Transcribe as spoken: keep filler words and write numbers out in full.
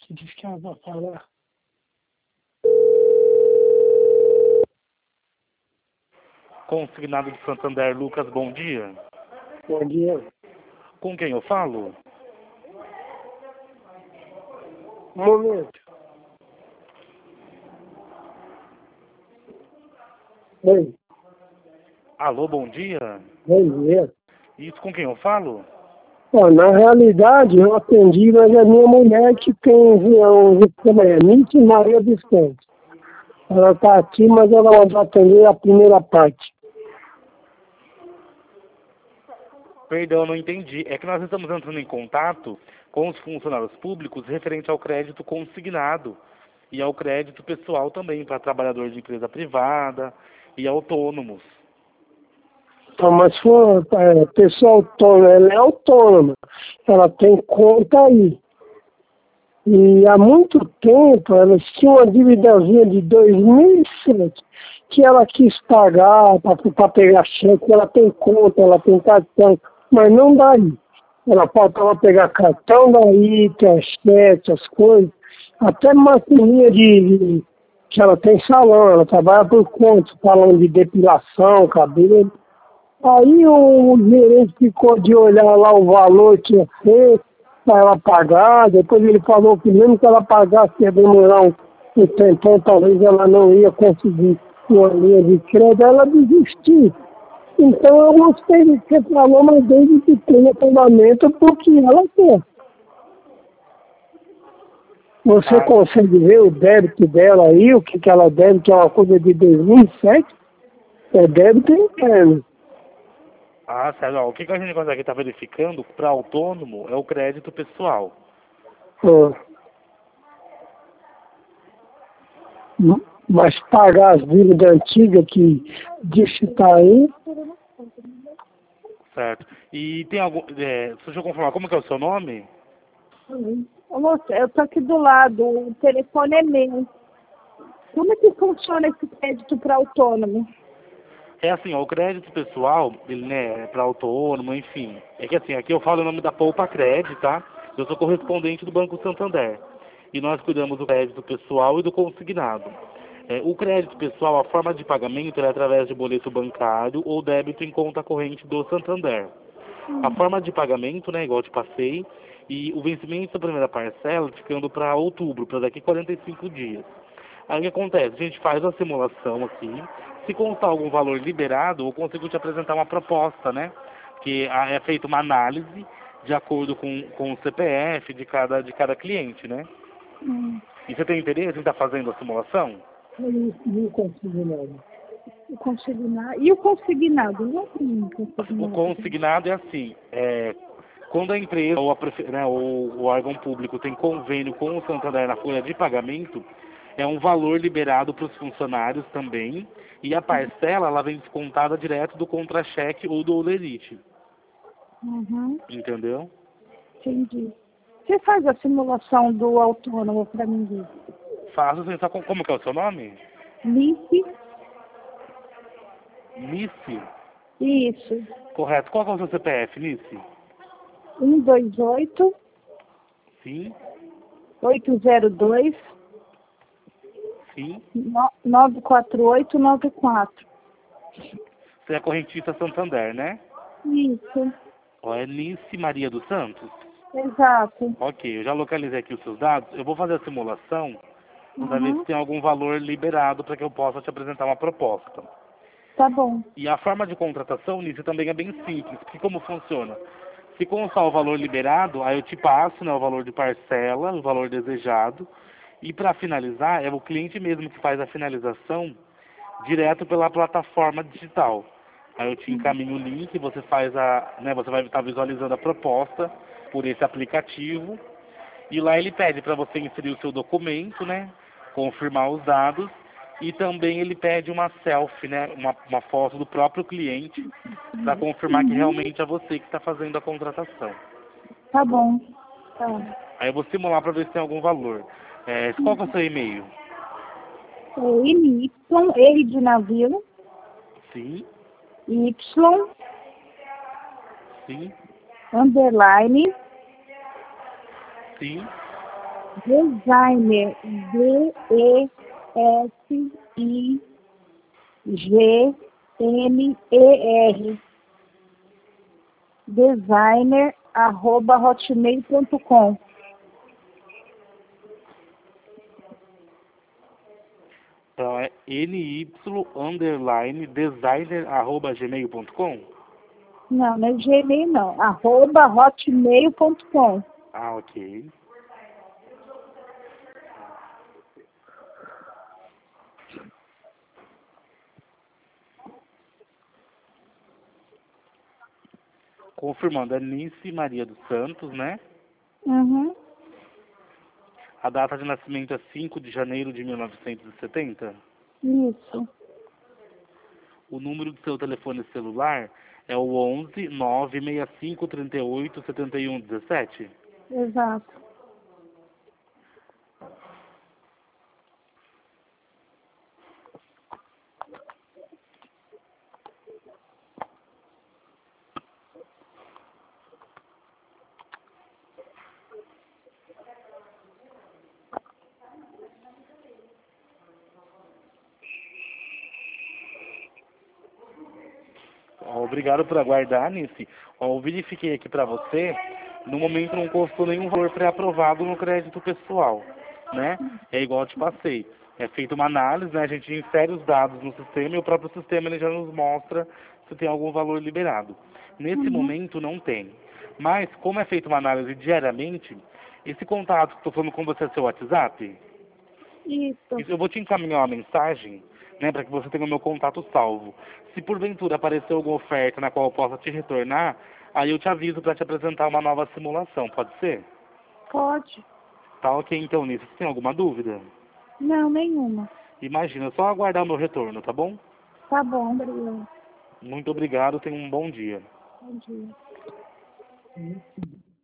que disse que ela vai falar. Consignado de Santander, Lucas, bom dia. Bom dia. Com quem eu falo? Um momento. Oi. Alô, bom dia. Bom dia. Isso, com quem eu falo? Ó, na realidade, eu atendi, mas é minha mulher que tem um Nietzsche Maria dos Santos. Ela está aqui, mas ela vai atender a primeira parte. Perdão, não entendi. É que nós estamos entrando em contato com os funcionários públicos referente ao crédito consignado e ao crédito pessoal também para trabalhadores de empresa privada e autônomos. Então, mas for é, pessoa autônoma, ela é autônoma. Ela tem conta aí. E há muito tempo elas tinham uma dívidazinha de dois mil e sete que ela quis pagar para pegar cheque. Ela tem conta, ela tem cartão, mas não dá aí. Ela faltava pegar cartão daí, ter cheque, as coisas. Até maquininha de, de... que ela tem salão, ela trabalha por conta, salão de depilação, cabelo. Aí o gerente ficou de olhar lá o valor que ia ser para ela pagar. Depois ele falou que mesmo que ela pagasse ia demorar um, um tempão, talvez ela não ia conseguir uma linha de crédito, ela desistiu. Então eu gostei do que você falou, mas desde que tenha fundamento porque ela quer. Você Ah, consegue ver o débito dela aí, o que, que ela deve, que é uma coisa de dois mil e sete? É débito interno. ah, sério, ó, o que que a gente consegue estar verificando para autônomo é o crédito pessoal. Ah. Mas pagar as dívidas antigas que diz que está aí. Certo. E tem algum... É, deixa eu confirmar, como que é o seu nome? Ô, moça, eu tô aqui do lado, o telefone é meu. Como é que funciona esse crédito para autônomo? É assim, ó, o crédito pessoal, ele, né, é para autônomo, enfim. É que assim, aqui eu falo o nome da Poupa Crédito, tá? Eu sou correspondente do Banco Santander. E nós cuidamos do crédito pessoal e do consignado. É, o crédito pessoal, a forma de pagamento é através de boleto bancário ou débito em conta corrente do Santander. A forma de pagamento, né, igual eu te passei, e o vencimento da primeira parcela ficando para outubro, para daqui a quarenta e cinco dias. Aí o que acontece? A gente faz uma simulação aqui. Se constar algum valor liberado, eu consigo te apresentar uma proposta, né? Que é feita uma análise de acordo com, com o C P F de cada, de cada cliente, né? Hum, E você tem interesse em estar fazendo a simulação? Eu não consigo nada. o consignado. E o consignado? Não tem O consignado. consignado é assim, é, quando a empresa ou, a prefe- né, ou o órgão público tem convênio com o Santander na folha de pagamento, é um valor liberado para os funcionários também, e a parcela ela vem descontada direto do contra-cheque ou do olerite, Uhum, entendeu? entendi. Você faz a simulação do autônomo para mim ver? Faço assim, só com, como que é o seu nome? Lice? Nice? Isso. Correto. Qual que é o seu C P F, Nice? um dois oito, Sim, oito zero dois, sim. nove quatro oito nove quatro. Você é correntista Santander, né? Isso. Ó, é Nice Maria dos Santos? Exato. Ok, eu já localizei aqui os seus dados. Eu vou fazer a simulação para ver se Uhum. tem algum valor liberado para que eu possa te apresentar uma proposta. Tá bom. E a forma de contratação nisso também é bem simples, porque como funciona? Se constar o valor liberado, aí eu te passo, né, o valor de parcela, o valor desejado, e para finalizar, é o cliente mesmo que faz a finalização direto pela plataforma digital. Aí eu te encaminho o link, você faz a, né, você vai estar visualizando a proposta por esse aplicativo, e lá ele pede para você inserir o seu documento, né, confirmar os dados, e também ele pede uma selfie, né, uma, uma foto do próprio cliente, para confirmar que Uhum. realmente é você que está fazendo a contratação. Tá bom. Tá. Aí eu vou simular para ver se tem algum valor. É, qual que é o seu e-mail? É N Y, R de navio, Sim, Y, sim, underline, sim. Designer. D E S I G N E R. Designer, arroba hotmail ponto com. Então é ny underline designer arroba gmail ponto com? Não, não é Gmail não. Arroba hotmail ponto com. Ah, ok. Confirmando, é Nice Maria dos Santos, né? Uhum. A data de nascimento é cinco de janeiro de mil novecentos e setenta. Isso. O número do seu telefone celular é o onze nove seis cinco três oito sete um um sete. Exato. Ó, obrigado por aguardar, Nice. Ó, eu verifiquei aqui para você. No momento não constou nenhum valor pré-aprovado no crédito pessoal, né? É igual eu te passei. É feita uma análise, né? A gente insere os dados no sistema e o próprio sistema ele já nos mostra se tem algum valor liberado. Nesse Uhum. momento não tem. Mas, como é feita uma análise diariamente, esse contato que estou falando com você é seu WhatsApp? Isso. Isso, eu vou te encaminhar uma mensagem, né, para que você tenha o meu contato salvo. Se porventura aparecer alguma oferta na qual eu possa te retornar, aí eu te aviso para te apresentar uma nova simulação, pode ser? Pode. Tá ok então nisso. Você tem alguma dúvida? Não, nenhuma. Imagina, é só aguardar o meu retorno, tá bom? Tá bom, obrigada. Muito obrigado, tenha um bom dia. Bom dia.